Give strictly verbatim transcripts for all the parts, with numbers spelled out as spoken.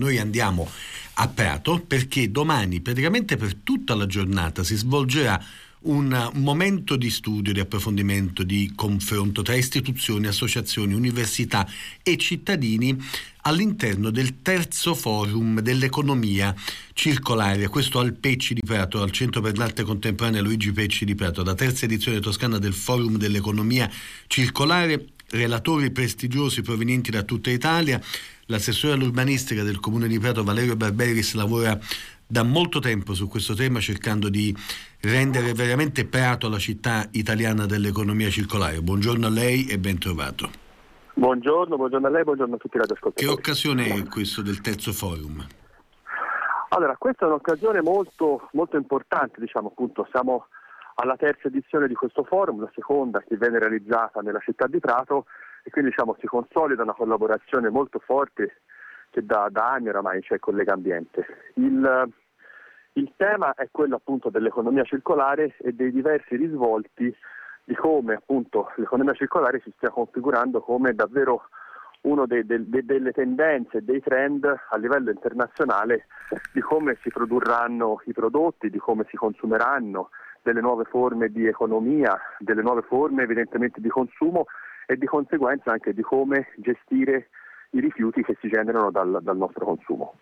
Noi andiamo a Prato perché domani, praticamente per tutta la giornata, si svolgerà un momento di studio, di approfondimento, di confronto tra istituzioni, associazioni, università e cittadini all'interno del terzo forum dell'economia circolare, questo al Pecci di Prato, al Centro per l'Arte Contemporanea Luigi Pecci di Prato, la terza edizione toscana del forum dell'economia circolare, relatori prestigiosi provenienti da tutta Italia. L'assessore all'urbanistica del Comune di Prato, Valerio Barberis, lavora da molto tempo su questo tema, cercando di rendere veramente Prato la città italiana dell'economia circolare. Buongiorno a lei e ben trovato. Buongiorno, buongiorno a lei, buongiorno a tutti i radioascoltatori. Che occasione è questo del terzo forum? Allora, questa è un'occasione molto, molto importante, diciamo appunto, siamo alla terza edizione di questo forum, la seconda che viene realizzata nella città di Prato, e quindi diciamo si consolida una collaborazione molto forte che da, da anni oramai c'è con Legambiente. Il, il tema è quello appunto dell'economia circolare e dei diversi risvolti di come appunto l'economia circolare si stia configurando come davvero uno dei, de, de, delle tendenze, dei trend a livello internazionale, di come si produrranno i prodotti, di come si consumeranno, delle nuove forme di economia, delle nuove forme evidentemente di consumo e di conseguenza anche di come gestire i rifiuti che si generano dal, dal nostro consumo.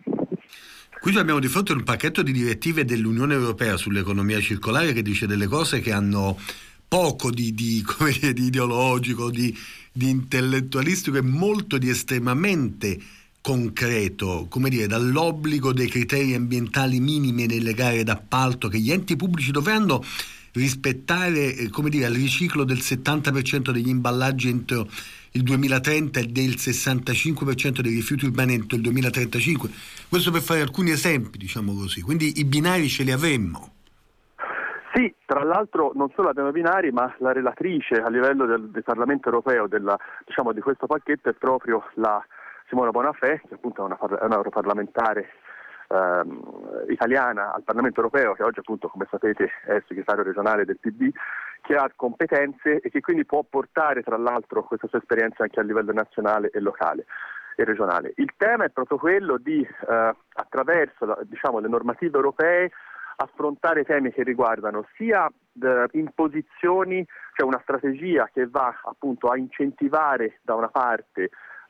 Qui abbiamo di fronte un pacchetto di direttive dell'Unione Europea sull'economia circolare che dice delle cose che hanno poco di, di, come dire, di ideologico, di, di intellettualistico e molto di estremamente concreto, come dire, dall'obbligo dei criteri ambientali minimi nelle gare d'appalto che gli enti pubblici dovranno rispettare, eh, come dire, al riciclo del settanta per cento degli imballaggi entro il duemilatrenta e del sessantacinque per cento dei rifiuti urbani entro il duemilatrentacinque. Questo per fare alcuni esempi, diciamo così. Quindi i binari ce li avremmo. Sì, tra l'altro non solo abbiamo i binari, ma la relatrice a livello del, del Parlamento europeo della, diciamo, di questo pacchetto è proprio la Simona Bonafè, che appunto è una, è una europarlamentare ehm, italiana al Parlamento europeo, che oggi appunto, come sapete, è segretario regionale del P D, che ha competenze e che quindi può portare tra l'altro questa sua esperienza anche a livello nazionale e locale e regionale. Il tema è proprio quello di, eh, attraverso la, diciamo, le normative europee, affrontare temi che riguardano sia eh, imposizioni, cioè una strategia che va appunto a incentivare da una parte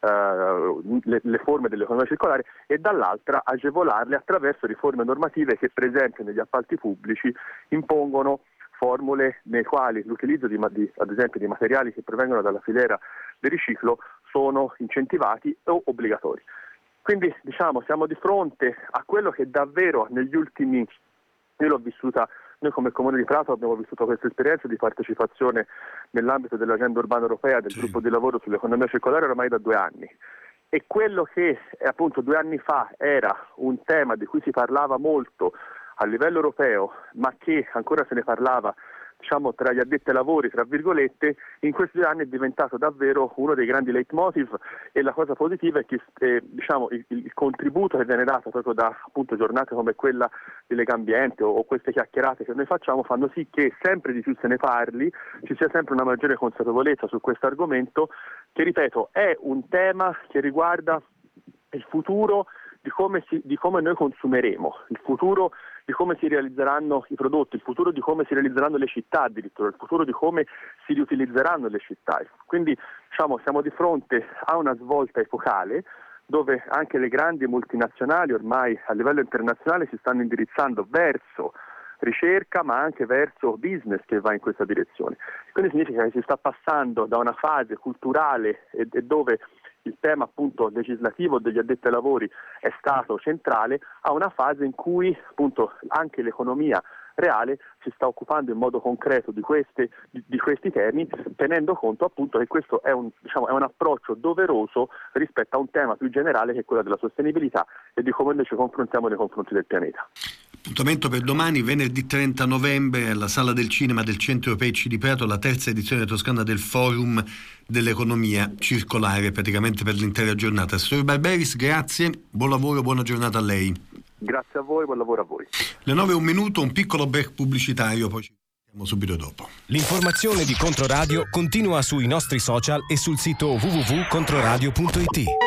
eh, le, le forme dell'economia circolare e dall'altra agevolarle attraverso riforme normative che per esempio negli appalti pubblici impongono formule nei quali l'utilizzo di, di, ad esempio di materiali che provengono dalla filiera del riciclo sono incentivati o obbligatori. Quindi diciamo siamo di fronte a quello che davvero negli ultimi, io l'ho vissuta, noi come Comune di Prato abbiamo vissuto questa esperienza di partecipazione nell'ambito dell'agenda urbana europea del sì. gruppo di lavoro sull'economia circolare ormai da due anni. E quello che appunto due anni fa era un tema di cui si parlava molto a livello europeo, ma che ancora se ne parlava, diciamo, tra gli addetti ai lavori, tra virgolette, in questi due anni è diventato davvero uno dei grandi leitmotiv, e la cosa positiva è che eh, diciamo, il, il contributo che viene dato proprio da appunto giornate come quella di Legambiente o, o queste chiacchierate che noi facciamo fanno sì che sempre di più se ne parli, ci sia sempre una maggiore consapevolezza su questo argomento, che ripeto è un tema che riguarda il futuro di come, si, di come noi consumeremo, il futuro di come si realizzeranno i prodotti, il futuro di come si realizzeranno le città addirittura, il futuro di come si riutilizzeranno le città. Quindi diciamo siamo di fronte a una svolta epocale dove anche le grandi multinazionali ormai a livello internazionale si stanno indirizzando verso ricerca ma anche verso business che va in questa direzione. Quindi significa che si sta passando da una fase culturale e, e dove il tema appunto legislativo degli addetti ai lavori è stato centrale a una fase in cui appunto anche l'economia reale si sta occupando in modo concreto di, queste, di, di questi temi, tenendo conto appunto che questo è un, diciamo, è un approccio doveroso rispetto a un tema più generale che è quello della sostenibilità e di come noi ci confrontiamo nei confronti del pianeta. Appuntamento per domani, venerdì trenta novembre, alla Sala del Cinema del Centro Pecci di Prato, la terza edizione toscana del Forum dell'economia circolare, praticamente per l'intera giornata. Signor Barberis, grazie, buon lavoro, buona giornata a lei. Grazie a voi, buon lavoro a voi. Le nove e un minuto, un piccolo break pubblicitario, poi ci vediamo subito dopo. L'informazione di Controradio continua sui nostri social e sul sito w w w punto controradio punto i t.